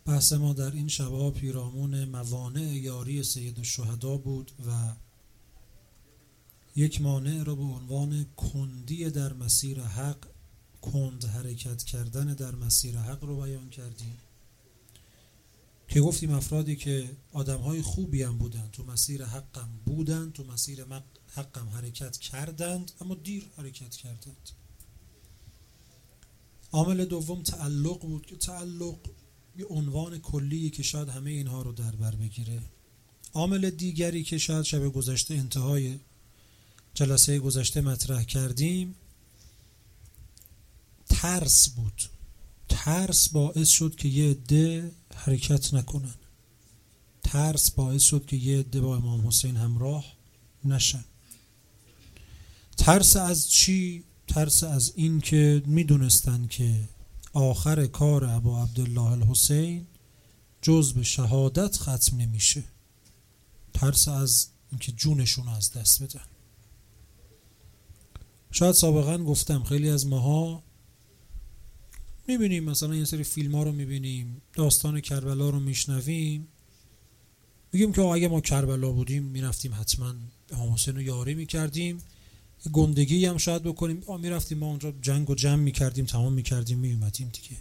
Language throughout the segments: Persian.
بحث ما در این شب‌ها پیرامون موانع یاری سید الشهدا بود و یک مانع را به عنوان کندی در مسیر حق، کند حرکت کردن در مسیر حق رو بیان کردیم که گفتیم افرادی که آدم‌های خوبی هم بودند، تو مسیر حقم بودند، تو مسیر حقم حرکت کردند، اما دیر حرکت کردند. عامل دوم تعلق بود که تعلق یه عنوان کلیه که شاید همه اینها رو در بر بگیره. عامل دیگری که شاید شب گذشته انتهای جلسه گذشته مطرح کردیم ترس بود. ترس باعث شد که یه عده حرکت نکنن. ترس باعث شد که یه عده با امام حسین همراه نشن. ترس از چی؟ ترس از این که میدونستن که آخر کار ابا عبدالله الحسین جز به شهادت ختم نمیشه. ترس از اینکه جونشون رو از دست بدن. شاید سابقا گفتم خیلی از ماها میبینیم، مثلا یه سری فیلم ها رو میبینیم، داستان کربلا رو میشنویم، میگیم که اگه ما کربلا بودیم میرفتیم حتما امام حسین رو یاری میکردیم، گندگی هم شاید بکنیم، میرفتیم ما اونجا جنگ و جمع میکردیم، تمام میکردیم، میومدیم دیگه.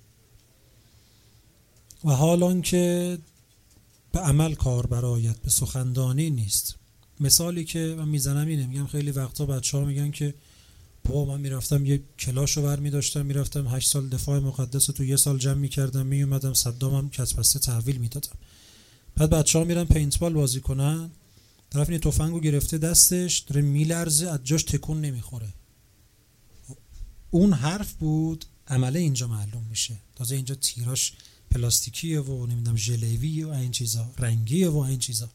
و حالان که به عمل کار برآید، به سخندانی نیست. مثالی که من میزنم اینه، میگم خیلی وقتا بچه‌ها میگن که بابا من میرفتم یه کلاشو برمی داشتم، میرفتم 8 سال دفاع مقدس تو یه سال جمع میکردم، میومدم صدامم کسبسته تحویل میدادم. بعد بچه‌ها میرن پینتبال بازی کنن، طرف این تفنگو گرفته دستش داره میلرزه، از جاش تکون نمیخوره. اون حرف بود، عمله اینجا معلوم میشه. تازه اینجا تیراش پلاستیکیه و نمیدونم ژلویه و این چیزا، رنگیه و این چیزا.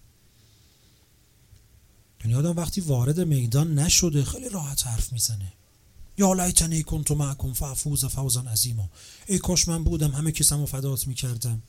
یعنی آدم وقتی وارد میدان نشده خیلی راحت حرف میزنه. یا لیتنی کنت معکم فافوز فوزا عظیما. ای کاش من بودم همه کیسمو فدات میکردم.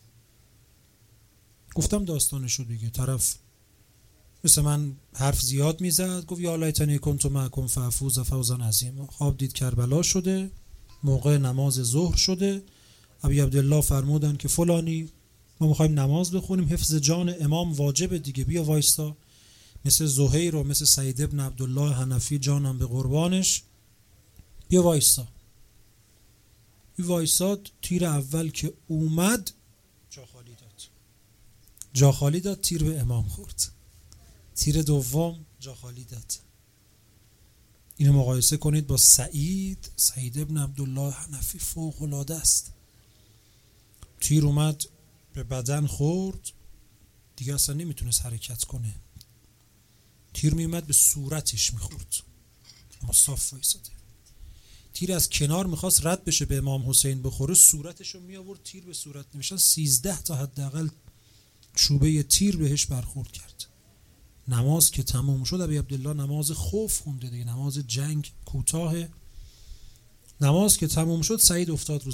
گفتم داستانشو دیگه. طرف مثل من حرف زیاد میزد، گفت یا لیتنی کنت معکم فافوز فوزا عظیما. خواب دید کربلا شده، موقع نماز ظهر شده، ابی عبدالله فرمودن که فلانی ما میخوایم نماز بخونیم، حفظ جان امام واجبه دیگه، بیا وایستا. مثل زهیر و مثل سعید ابن عبدالله حنفی جانم به قربانش، بیا وایستا. این وایساد، تیر اول که اومد جا خالی داد، تیر به امام خورد. تیر دوم جا خالی داد. اینو مقایسه کنید با سعید ابن عبدالله حنفی، فوق العاده است. تیر اومد به بدن خورد، دیگه اصلا نمیتونست حرکت کنه. تیر میومد به صورتش میخورد، اما صاف وایساده. تیر از کنار میخواست رد بشه به امام حسین بخوره، صورتشو میآورد، تیر به صورت نمیشن. 13 تا حداقل چوبه تیر بهش برخورد کرد. نماز که تموم شد، ابی عبدالله نماز خوف خونده دیگه، نماز جنگ کوتاه. نماز که تموم شد، سعید افتاد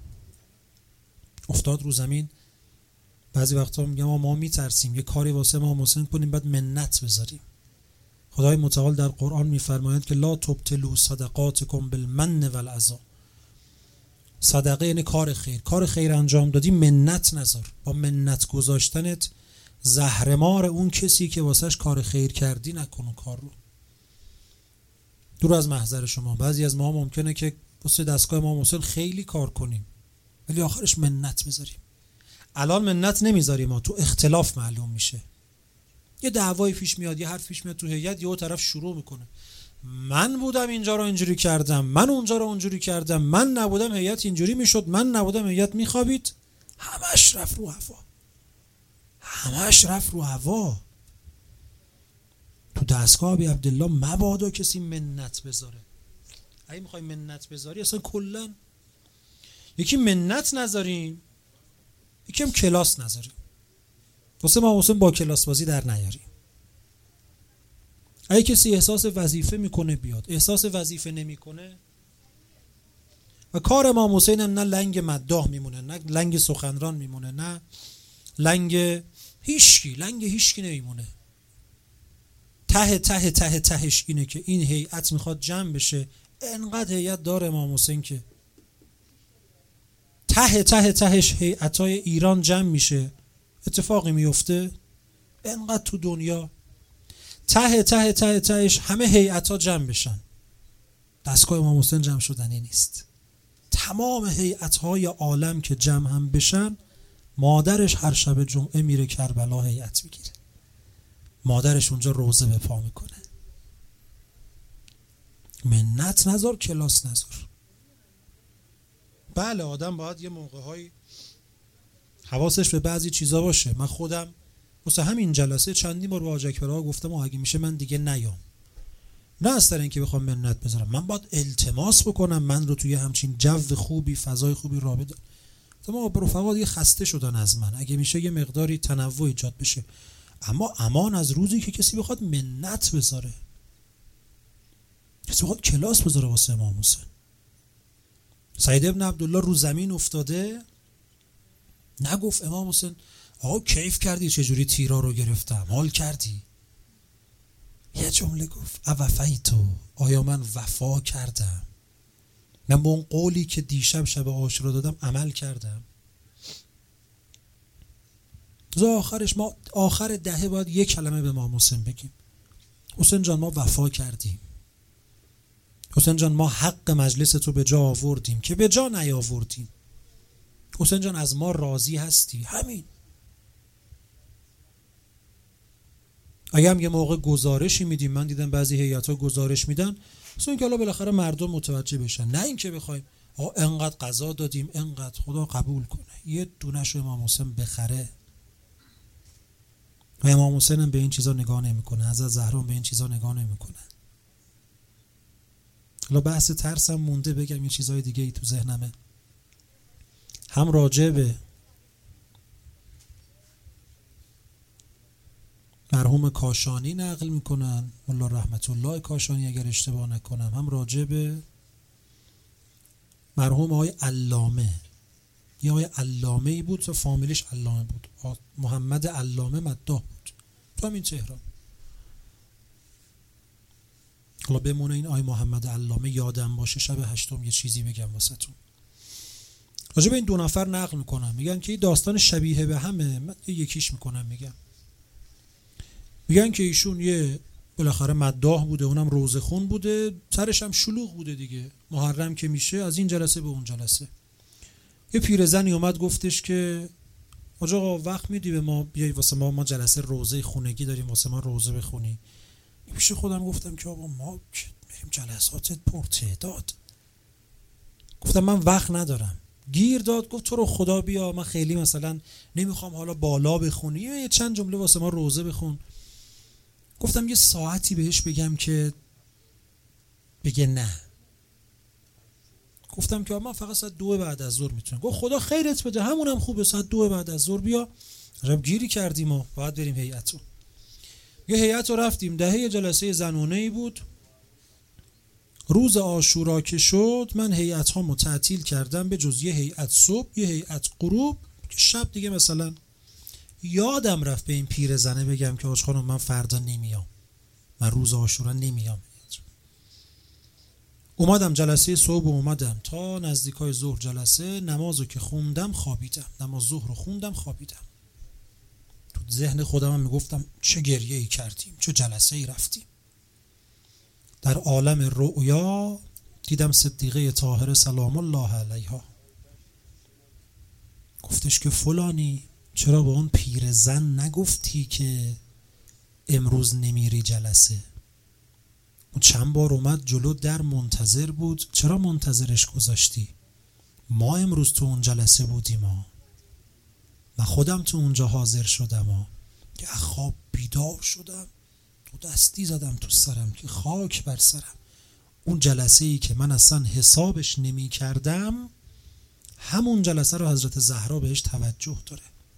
رو زمین. بعضی وقتا میگم ما میترسیم یه کاری واسه امام حسین کنیم بعد منت بذاریم. خدای متعال در قرآن میفرماید که لا تبطلوا صدقاتکم بالمن والعذا. صدقه یعنی کار خیر انجام دادی منت نذار. با منت گذاشتنت زهرمار اون کسی که واسش کار خیر کردی نکن اون کار رو. دور از محضر شما. بعضی از ما ممکنه که واسه دستگاه امام حسین خیلی کار کنیم ولی آخرش منت بذاریم. الان منت نمیذاریم، ما تو اختلاف معلوم میشه. یه دعوای پیش میاد، یه حرف پیش میاد تو هیئت، یه طرف شروع میکنه من بودم اینجا رو اینجوری کردم، من اونجا رو اونجوری کردم، من نبودم هیئت اینجوری میشد، من نبودم هیئت میخوابید. همش رفت رو هوا. تو دستگاه ابی عبدالله مبادا کسی منت بذاره. اگه میخوای منت بذاری اصلا کلا یکی منت نذاریم، یکی هم کلاس نذاریم. واسه ما حسین با کلاس بازی در نیاریم. اگه کسی احساس وظیفه میکنه بیاد، احساس وظیفه نمیکنه و کار امام حسین هم نه لنگ مداح میمونه، نه لنگ سخنران میمونه، نه لنگ هیچکی نمیمونه. تهش اینه که این هیئت میخواد جمع بشه. انقدر هیئت داره امام حسین که تهش هیئتای ایران جمع میشه، اتفاقی میفته؟ انقدر تو دنیا تهش همه هیئتا جمع بشن، دستگاه امام حسین جمع شدنی نیست. تمام هیئت‌های عالم که جمع هم بشن، مادرش هر شب جمعه میره کربلا هیئت میگیره، مادرش اونجا روزه به پا میکنه. منت نذار، کلاس نذار. بله آدم باید یه موقع‌های حواسش به بعضی چیزا باشه. من خودم واسه همین جلسه چندین بار با حاج اکبرآقا گفتم اگه میشه من دیگه نیام، نه از طریق اینکه بخوام منت بذارم، من باید التماس بکنم من رو توی همچین جو خوبی، فضای خوبی رابطه. ما رفقا دیگه خسته شدن از من، اگه میشه یه مقداری تنوع ایجاد بشه. اما امان از روزی که کسی بخواد منت بذاره، کسی بخواد کلاس بذاره واسه امام حسین. سعید ابن عبدالله رو زمین افتاده، نگفت امام حسین آقا کیف کردی چجوری تیرا رو گرفتم، حال کردی؟ یه جمله گفت اوفیتو، آیا من وفا کردم؟ من به اون قولی که دیشب شب عاشورا دادم عمل کردم؟ آخرش ما آخر دهه باید یک کلمه به امام حسین بگیم: حسین جان ما وفا کردیم، حسین جان ما حق مجلس تو به جا آوردیم که به جا نیاوردیم، حسین جان از ما راضی هستی. همین. اگه هم یه موقع گزارشی میدیم، من دیدم بعضی هیئت‌ها گزارش میدن اصلا که حالا بالاخره مردم متوجه بشن، نه اینکه بخوایم انقدر قضا دادیم انقدر، خدا قبول کنه یه دونه‌شو امام حسین بخره. و امام حسین هم به این چیزا نگاه نمیکنه، حضرت زهرا به این چیزا نگاه نمیکنه. حالا بحث ترسم مونده، بگم یه چیزای دیگه ای تو ذهنمه، هم راجع به مرحوم کاشانی نقل میکنن، مولا رحمت الله کاشانی اگر اشتباه نکنم، هم راجع به مرحوم آقای علامه، یه آقای علامه ای بود، فامیلیش علامه بود، محمد علامه مداح بود تو همین تهران. حالا بمونه این آقای محمد علامه یادم باشه شب هشتم یه چیزی بگم واسهتون. راجع به این دو نفر نقل میکنم، میگن که این داستان شبیه به همه، من یکیش میکنم. میگن که ایشون یه بالاخره مداح بوده، اونم روزه خون بوده، سرش هم شلوغ بوده دیگه، محرم که میشه از این جلسه به اون جلسه. یه پیرزنی اومد گفتش که آقا وقت میدی به ما بیای واسه ما جلسه روزه خونگی داریم، واسه ما روزه بخونی؟ پیش خودم گفتم که آقا ما میریم جلسات پرتعداد. گفتم من وقت ندارم. گیر داد، گفت تو رو خدا بیا، من خیلی مثلا نمیخوام حالا بالا بخونی، یه چند جمله واسه ما روزه بخون. گفتم یه ساعتی بهش بگم که بگه نه. گفتم که من فقط ساعت 2 بعد از ظهر میتونم. گفت خدا خیرت بده، همونم خوبه، ساعت 2 بعد از ظهر بیا. عجب گیری کردیم ما، باید بریم هیئتو. یه هیئت رو رفتیم، دهه جلسه زنونه‌ای بود. روز عاشورا که شد من هیئت‌هامو تعطیل کردم به جز یه هیئت صبح، یه هیئت غروب، که شب دیگه مثلا یادم رفت به این پیرزنه بگم که حاج خانم من فردا نمیام، من روز عاشورا نمیام. اومدم جلسه صبح، اومدم تا نزدیکای ظهر جلسه، نمازو که خوندم خوابیدم، نماز ظهر رو خوندم خوابیدم. تو ذهن خودم هم میگفتم چه گریه‌ای کردیم، چه جلسه‌ای رفتیم. در عالم رؤیا دیدم صدیقه طاهره سلام الله علیها، گفتش که فلانی چرا به اون پیرزن نگفتی که امروز نمیری جلسه؟ اون چند بار اومد جلو در منتظر بود، چرا منتظرش گذاشتی؟ ما امروز تو اون جلسه بودیم، من خودم تو اونجا حاضر شدم، که خواب بیدار شدم، تو دستی زدم تو سرم که خاک بر سرم. اون جلسه ای که من اصلا حسابش نمی کردم، همون جلسه رو حضرت زهرا بهش توجه داره.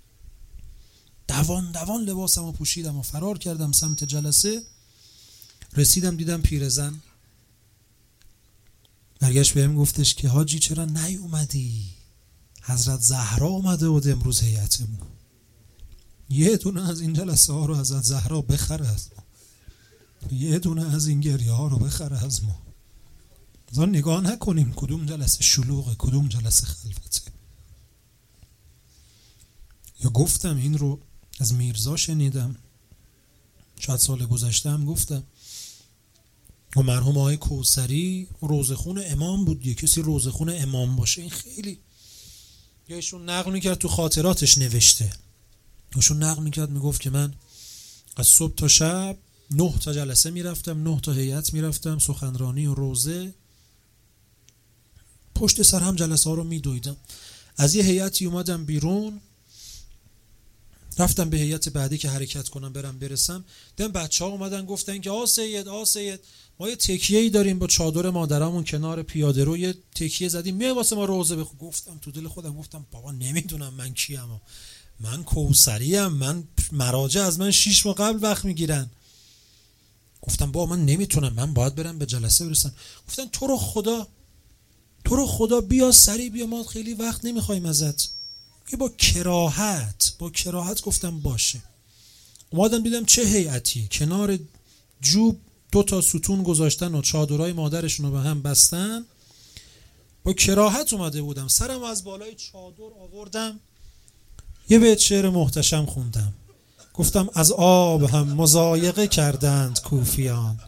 دوان لباسمو پوشیدم و فرار کردم سمت جلسه. رسیدم دیدم پیرزن برگشت بهم گفتش که حاجی چرا نیومدی؟ حضرت زهرا اومده بود امروز هیئتمون، یه دونه از این جلسه ها رو حضرت زهرا بخره از ما، یه دونه از این گریه ها رو بخره از ما. نگاه نکنیم کدوم جلسه شلوغه کدوم جلسه خلوته. گفتم این رو از میرزا شنیدم، شاید سال گذشته هم گفتم. و مرحوم آقای کوثری روزخون امام بود. کسی روزخون امام باشه این خیلی، یا ایشون نقل میکرد تو خاطراتش نوشته، ایشون نقل میکرد میگفت که من از صبح تا شب 9 تا جلسه میرفتم، 9 تا هیئت میرفتم، سخنرانی و روزه، پشت سر هم جلسه ها رو میدویدم. از یه هیئتی اومدم بیرون، رفتم به هیئت بعدی که حرکت کنم برسم، دیدم بچه‌ها اومدن گفتن که آ سید ما یه تکیه‌ای داریم با چادر مادرامون کنار پیاده رو، یه تکیه زدیم میای واسه ما روزه بخون. گفتم تو دل خودم، گفتم بابا نمیدونم من کیم، من کوثریم، من مراجع از من 6 ماه قبل وقت میگیرن. گفتم بابا من نمیتونم، من باید برم به جلسه برسم. گفتن تو رو خدا بیا سریع بیا، ما خیلی وقت نمیخوایم ازت. یه با کراهت گفتم باشه. اومدم دیدم چه هیئتی کنار جوب 2 تا ستون گذاشتن و چادرای مادرشون رو به هم بستن. با کراهت اومده بودم، سرم از بالای چادر آوردم، یه بیت شعر محتشم خوندم. گفتم از آب هم مضایقه کردند کوفیان،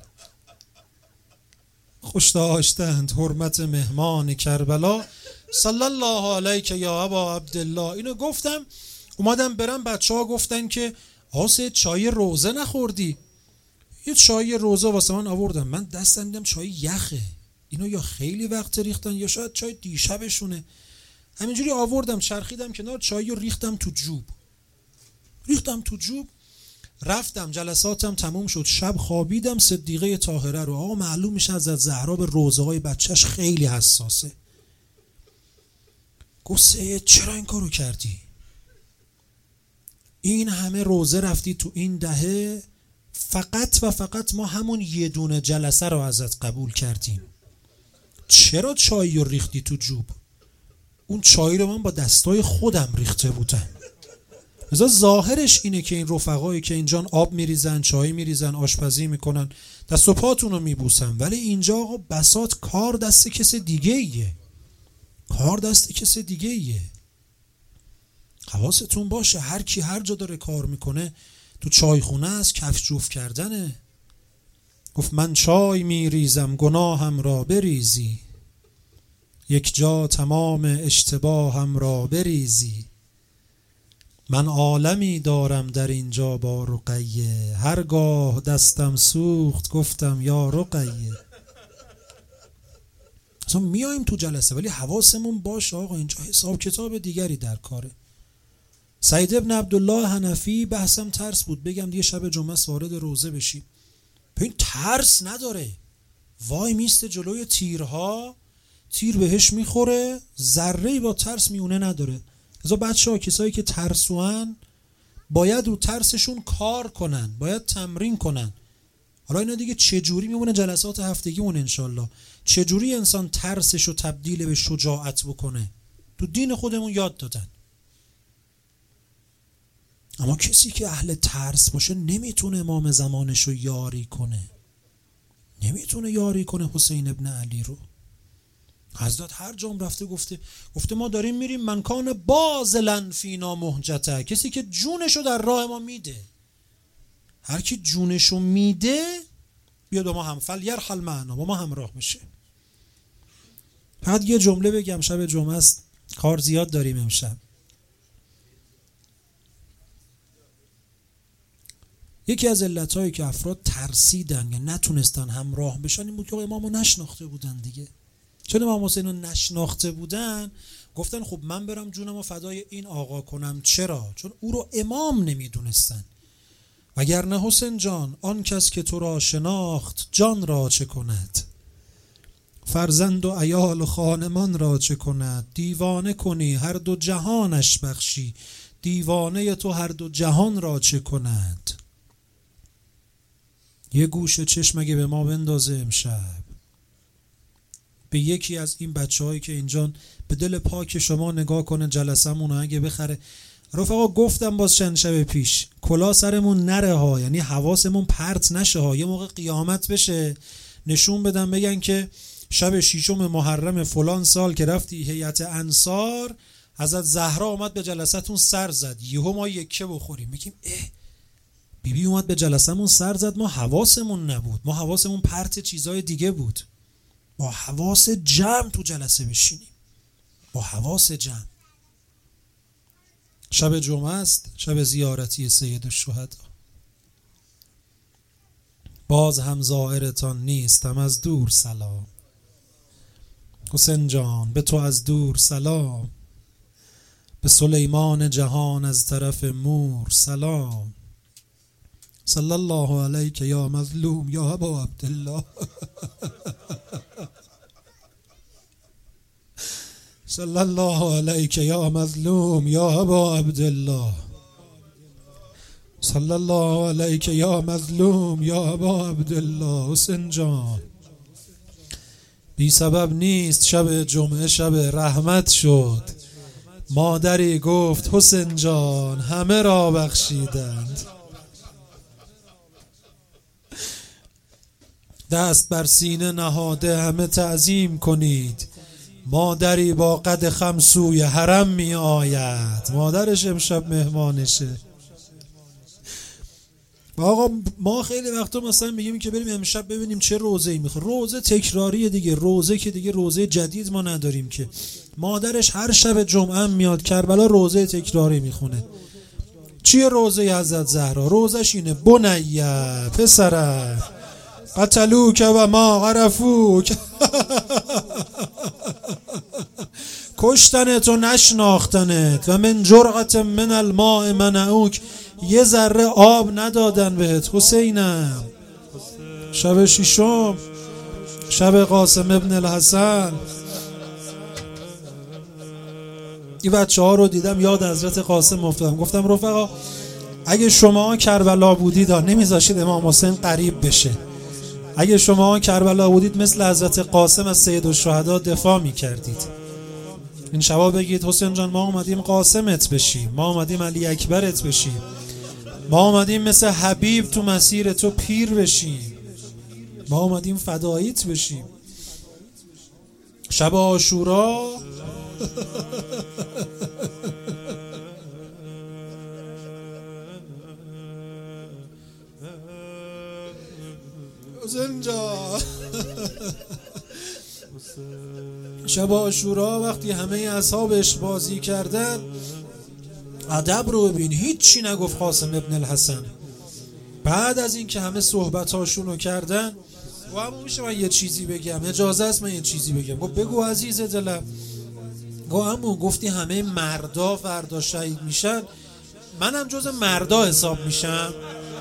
خوش داشتند حرمت مهمان کربلا، صلی الله علیک یا ابا عبدالله. اینو گفتم، اومدم برم، بچه‌ها گفتن که آسه چای روزه نخوردی؟ یه چای روزه واسه من آوردم، من دستم دیدم چای یخه، اینو یا خیلی وقت ریختن یا شاید چای دیشبشونه. همینجوری آوردم، چرخیدم کنار، چای رو ریختم تو جوب، رفتم جلساتم تموم شد، شب خوابیدم. صدیقه طاهره رو، آقا معلوم میشه از زهرا به روزه های بچهش خیلی حساسه. گفت سید چرا این کارو کردی؟ این همه روزه رفتی تو این دهه، فقط ما همون یه دونه جلسه رو ازت قبول کردیم، چرا چای رو ریختی تو جوب؟ اون چای رو من با دستای خودم ریخته بودم. مثلا ظاهرش اینه که این رفقایی که اینجا آب میریزن، چای میریزن، آشپزی میکنن، دست و پاتون رو میبوسن، ولی اینجا آقا بساط کار دست کس دیگه ایه. حواستون باشه، هر کی هر جا داره کار میکنه، تو چایخونه است کفش جفت کردنه. گفت من چای میریزم گناهم را بریزی، یک جا تمام اشتباهم را بریزی. من عالمی دارم در اینجا با رقیه، هرگاه دستم سوخت گفتم یا رقیه. اصلا میایم تو جلسه ولی حواسمون باشه آقا اینجا حساب کتاب دیگری در کاره. سعید ابن عبدالله حنفی، بحثم ترس بود، بگم دیگه شب جمعه وارد روزه بشی، ببین ترس نداره، وای میسته جلوی تیرها، تیر بهش میخوره، ذره‌ای با ترس میونه نداره. ازا بچه‌ها کسایی که ترسوان باید رو ترسشون کار کنن، باید تمرین کنن. حالا اینا دیگه چجوری میمونه جلسات هفتگیمون انشالله، چجوری انسان ترسشو تبدیل به شجاعت بکنه، تو دین خودمون یاد دادن. اما کسی که اهل ترس باشه نمیتونه امام زمانشو یاری کنه، نمیتونه یاری کنه حسین ابن علی رو. حضرت هر جام رفته گفته ما داریم میریم من کان بازلن فینا مهجته، کسی که جونشو در راه ما میده، هر کی جونشو میده بیاد با ما همفل یرحل معنا، با ما همراه میشه. فقط یه جمله بگم، شب جمعه است، کار زیاد داریم امشب. یکی از علتایی که افراد ترسیدن یا نتونستن همراه بشن این بود که امامو نشناخته بودن دیگه. چون امام حسین رو نشناخته بودن گفتن خب من برم جونمو فدای این آقا کنم. چرا؟ چون او رو امام نمیدونستن. وگرنه حسین جان آن کس که تو را شناخت جان را چه کند، فرزند و عیال و خانمان را چه کند. دیوانه کنی هر دو جهانش بخشی، دیوانه تو هر دو جهان را چه کند. یه گوشه چشم اگه به ما بندازه امشب، به یکی از این بچه‌هایی که اینجا به دل پاک شما نگاه کنه، جلسمون اگه بخره. رفقا گفتم باز چند شب پیش، کلا سرمون نره ها، یعنی حواسمون پرت نشه ها. یه موقع قیامت بشه نشون بدن بگن که شب 6 محرم فلان سال که رفتی هیئت انصار، حضرت زهرا اومد به جلسه‌تون سر زد، یهو ما یکه بخوریم میگیم بیبی اومد به جلسه‌مون سر زد، ما حواسمون نبود، ما حواسمون پرت چیزای دیگه بود. با حواس جمع تو جلسه بشینیم، با حواس جمع. شب جمعه است، شب زیارتی سید الشهدا. باز هم زائرتان نیستم از دور سلام. حسین جان به تو از دور سلام، به سلیمان جهان از طرف مور سلام. صلی الله علیک یا مظلوم یا ابا عبدالله. صلی الله علیک یا مظلوم یا ابا عبدالله. صلی الله علیک یا مظلوم یا ابا عبدالله. حسین جان بی سبب نیست شب جمعه شب رحمت شد. مادری گفت حسین جان همه را بخشیدند. دست بر سینه نهاده همه تعظیم کنید. مادری با قد خم سوی حرم می آید. مادرش امشب مهمانشه. آقا ما خیلی وقتا مثلا میگیم که بریم امشب ببینیم چه روزه‌ای میخوره. روزه تکراریه دیگه، روزه که دیگه روزه جدید ما نداریم که. مادرش هر شب جمعه میاد کربلا روزه تکراری میخونه. چیه روزه حضرت زهرا؟ روزش اینه بنیه پسره قتلوک و ما عرفوک. کشتنت و نشناختنت و من جرعت من الماء منعوک، یه ذره آب ندادن بهت حسینم. شب ششم شب قاسم ابن الحسن. این بچه ها رو دیدم یاد حضرت قاسم افتادم. گفتم رفقا اگه شما کربلا بودید نمیذاشید امام حسین قریب بشه. اگه شما کربلا بودید مثل حضرت قاسم از سید الشهدا دفاع میکردید. این شبا بگید حسین جان ما اومدیم قاسمت بشیم، ما اومدیم علی اکبرت بشیم، ما اومدیم مثل حبیب تو مسیر تو پیر بشیم، ما اومدیم فداییت بشیم. شب عاشورا حسین جان شب عاشورا وقتی همه اصحابش بازی کردن، ادب رو ببین، هیچی نگفت قاسم ابن الحسن. بعد از این که همه صحبتاشونو کردن و همون میشه من یه چیزی بگم، اجازه است من یه چیزی بگم؟ گفت بگو عزیز دلم. گفتی همه مردا فردا شهید میشن، منم جز مردا حساب میشم؟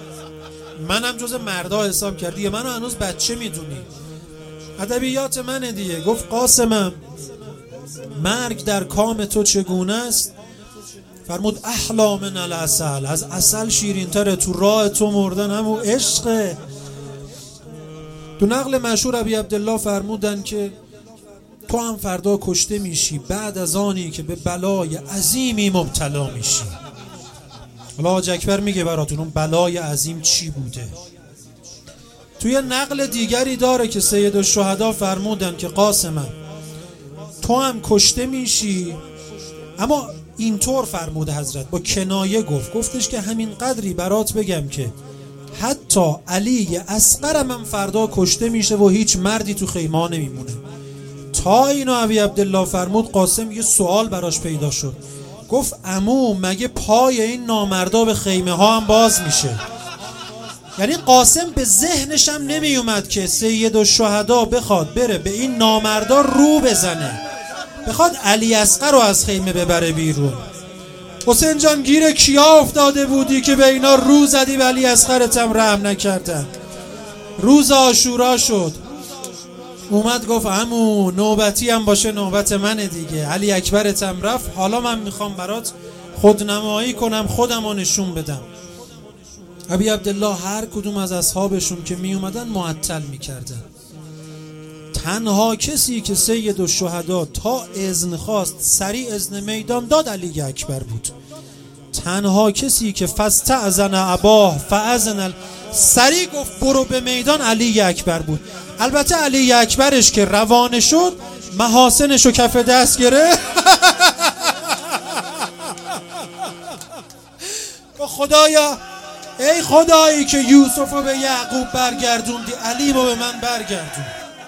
منم جز مردا حساب کردی؟ منو هنوز بچه میدونی؟ ادبیات منه دیگه. گفت قاسمم مرگ در کام تو چگونه است؟ فرمود احلا من العسل، از عسل شیرین تره، تو راه تو مردن همون عشقه. تو نقل مشهور ابی عبدالله فرمودن که تو هم فردا کشته میشی بعد از آنی که به بلای عظیمی مبتلا میشی. حالا حاج اکبر میگه براتون اون بلای عظیم چی بوده. توی نقل دیگری داره که سید الشهدا فرمودن که قاسمم تو هم کشته میشی، اما اینطور فرمود حضرت، با کنایه گفتش که همین قدری برات بگم که حتی علی اصغرم هم فردا کشته میشه و هیچ مردی تو خیمه ها نمیمونه. تا اینو ابی عبدالله فرمود قاسم یه سوال براش پیدا شد. گفت عمو مگه پای این نامردا به خیمه ها هم باز میشه؟ یعنی قاسم به ذهنش هم نمی اومد که سید الشهدا بخواد بره به این نامردا رو بزنه، بخواد علی اصغر رو از خیمه ببره بیرون. حسین جان گیر کیا افتاده بودی که به اینا رو زدی و علی اصغرت هم رحم نکردن؟ روز عاشورا شد، اومد گفت عمو نوبتی هم باشه نوبت منه دیگه، علی اکبرت هم رفت، حالا من میخوام برات خودنمایی کنم، خودم رو نشون بدم. ابی عبدالله هر کدوم از اصحابشون که می اومدن معطل میکردن. تنها کسی که سید الشهدا تا اذن خواست سریع اذن میدان داد علی اکبر بود. تنها کسی که فاستأذن اباه فاذن سریع گفت برو به میدان علی اکبر بود. البته علی اکبرش که روانه شد محاسنشو کف دست گرفت خدایا، ای خدایی که یوسف رو به یعقوب برگردوندی، علی رو به من برگردون.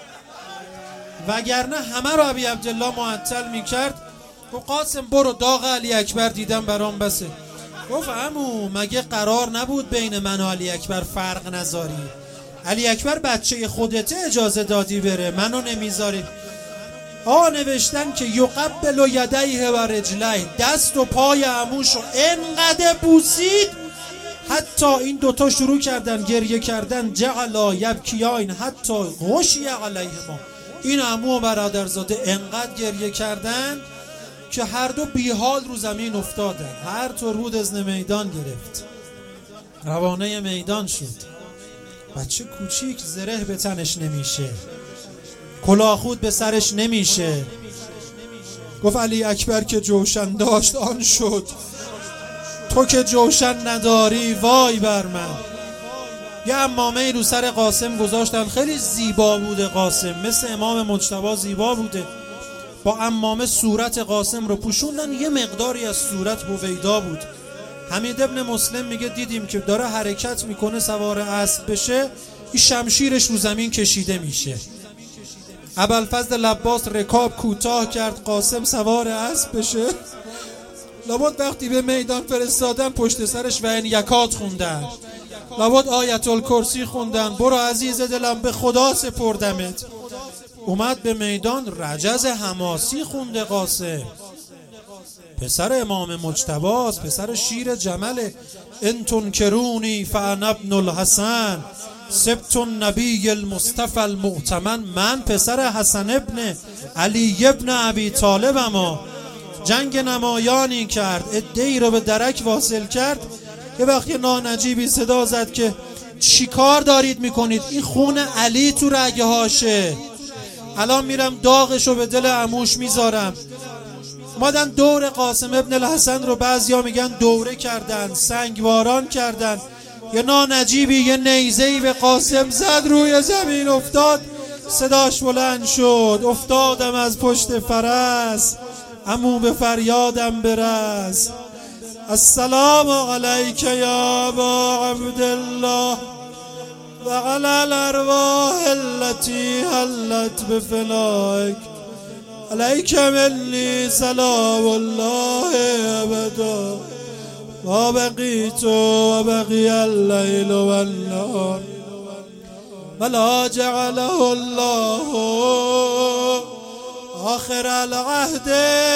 وگرنه همه رو ابی عبدالله معطل میکرد. و قاسم برو، داغ علی اکبر دیدم برام بسه. گفت عمو مگه قرار نبود بین من و علی اکبر فرق نذاری؟ علی اکبر بچه خودته، اجازه دادی بره، منو نمیذاری. نوشتن که یقبل یدیه و رجلیه، دست و پای عموشو انقدر بوسید حتی این دوتا شروع کردن گریه کردن. جعلا یبکیاین حتی غشی علیهما، این عمو و برادرزاده انقدر گریه کردن که هر دو بیحال رو زمین افتادن. هر طور بود اذن میدان گرفت، روانه میدان شد. بچه کوچیک، زره به تنش نمیشه، کلاهخود به سرش نمیشه. گفت علی اکبر که جوشن داشت آن شد، تو که جوشن نداری وای بر من. یه عمامه رو سر قاسم گذاشتن، خیلی زیبا بوده قاسم، مثل امام مجتبی زیبا بوده. با عمامه صورت قاسم رو پوشوندن، یه مقداری از صورت هویدا بود. حمید ابن مسلم میگه دیدیم که داره حرکت میکنه سوار اسب بشه، این شمشیرش رو زمین کشیده میشه. ابوالفضل لباس رکاب کوتاه کرد، قاسم سوار اسب بشه. لابد وقتی به میدان فرستادن پشت سرش و این یکات خوندن، لابد آیت الکرسی خوندن، برو عزیز دلم به خدا سپردمت. اومد به میدان، رجز حماسی خونده قاسم. پسر امام مجتباست، پسر شیر جمله. ان تنکرونی فانا ابن الحسن سبت النبی المصطفى المؤتمن. من پسر حسن ابن علی ابن ابی طالبم. جنگ نمایانی کرد، عده‌ای رو به درک واصل کرد. یه وقتی نانجیبی صدا زد که چی کار دارید میکنید؟ این خون علی تو رگه هاشه، الان میرم داغشو به دل عموش میذارم. اومدن دور قاسم ابن الحسن رو بعضیا میگن دوره کردن، سنگواران کردن. یه نانجیبی یه نیزه‌ای به قاسم زد، روی زمین افتاد. صداش بلند شد، افتادم از پشت فرس، عمو به فریادم برس. السلام علیک یا ابا عبدالله و علی الارواح التي حلت بفنائک، علیک منی سلام الله ابدا ما بقیت و بقی اللیل و النهار ولا جعله الله آخر العهد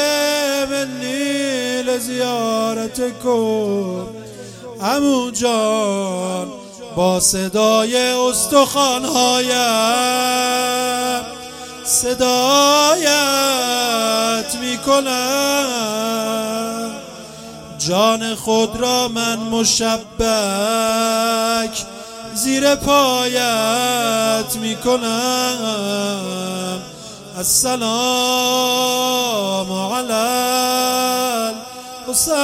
منی لزیارتکم. عمو جان با صدای استخوان‌هایم صدایت میکنم، جان خود را من مشبک زیر پایت میکنم. السلام علی الحسین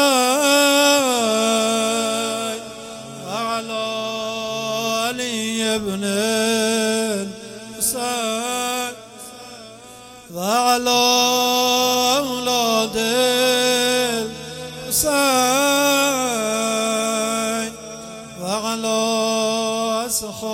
و علی علی ابن الحسین و علی اولاد الحسین و علی اصحاب